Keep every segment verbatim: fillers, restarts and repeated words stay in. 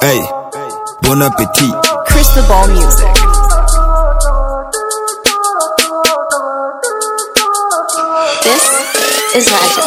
Hey, bon appétit. Crystal Ball Music. This is Raja.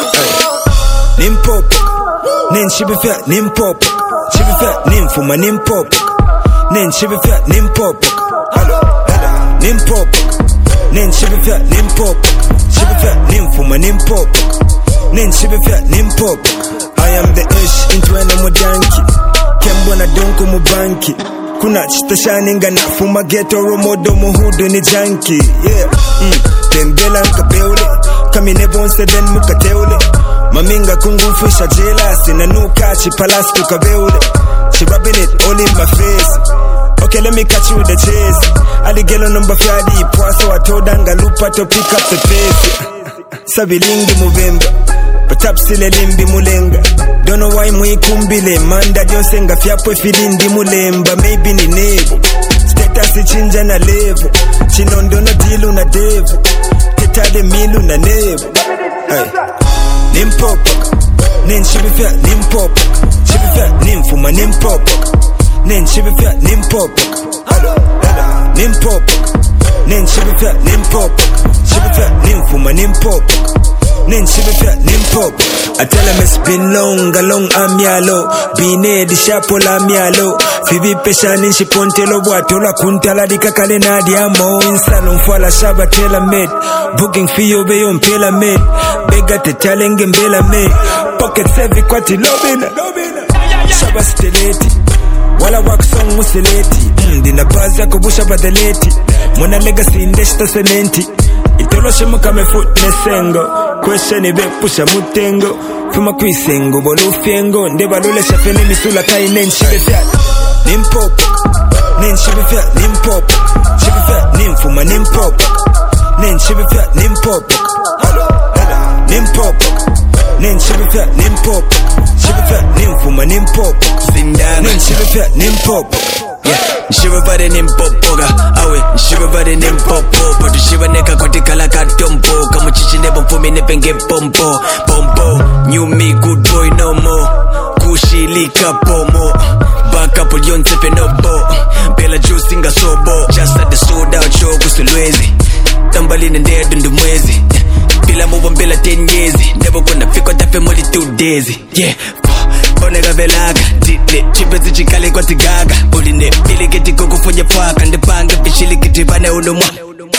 Hey. Nimpopo, nen shibifya nimpopo. Shibifya nimfuma nimpopo. Nen shibifya nimpopo. Hello, hello. Nimpopo, nen shibifya nimpopo. Shibifya nimfuma nimpopo. Nen shibifya nimpopo. I am the ish into an mojanki. Kembo na donko mubanki. Kuna chita shaninga na fuma ghetto romodo muhudu ni janki. Yeah, mm. Tembela nka beule kami nebonse den muka teule. Maminga kungu mfisha jealous na nuka chi palas tuka beule. She rubbing it all in my face. Okay, let me catch you with the chase. Aligelo number five poaso atodanga lupa to pick up the pace. Sabilingi muvemba Patapsile limbi mulenga. Don't know why mwikumbile manda jonsenga fyapo filindi mulemba. Maybe ni nebo status chinja na levo. Chinondo na dilu na devo. Tetade milu na nebo. Hey. Nimpopo nen shibifya nimpopo. Shibifya nimfuma nimpopo. Nen shibifya nimpopo. Hello, hello. Nimpopo nen shibifya nimpopo. Shibifya nimfuma nimpopo. Nen shibifya nimpopo. I tell him it's been long, a long amialo. Bine di shapola amialo. Fibi pesha ninshi pontelo watola kuntala di kakale na di amo. Insalon fwala shaba tela med. Booking fiyo beyo mpela med. Bega te talenge mbela med. Pocket heavy kwati lobina. Shaba steleti. Wala wak song museleti. Mm, dina baza kubusha badaleti. Mona legacy ndeshta sementi. Itoloshe mukame foot nesengo. Question ibe pusha mutengo. Fuma kwisengo bolu fiengo. Ndeba lule shafeni misula kai nen shibifya nimpopo. Nen shibifya nimpopo. Shibifya nimfuma nimpopo. Nen shibifya nimpopo. Hello, hello. Nimpopo nen shibifya nimpopo. Shibifya nimfuma nimpopo. Zindana nen shibifya nimpopo. Yeah, nshibavare nimpopoga. Awe, nshibavare nimpopo. Patu shivaneka koti kala katompo. Kamu chichi nebo fumi nepenge pompo. Pompo, new me good boy no more. Kushilika pomo. Back up yon sefe no bo. Bela juice inga sobo. Just at the sold out show kusulwezi. Tambali nende dundu mwezi. Bila muwa mbela ten years. Never gonna fiko tafe moli two days. Yeah, Onega velaga, dile, chipezi chikale kwa tigaga. Uline, ili kiti kuku funye fwaka. Ndipanga, pishili kiti vane unumwa.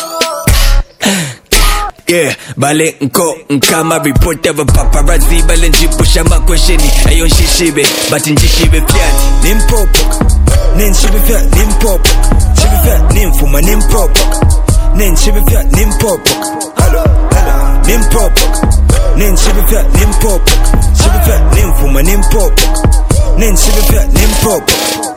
Yeah, bale nko, nkama reporter wa paparazzi. Bale njipusha makwesheni, ayon shishibe. Bati njishibe fiati. Nimpopo, nen shibifya nimpopo. Shibifya nimfuma nimpopo. Nen shibifya nimpopo. Hello, hello. Nimpopo, nen shibifya nimpopo. Shibifya nimfuma nimpopo. Nen shibifya nimpopo.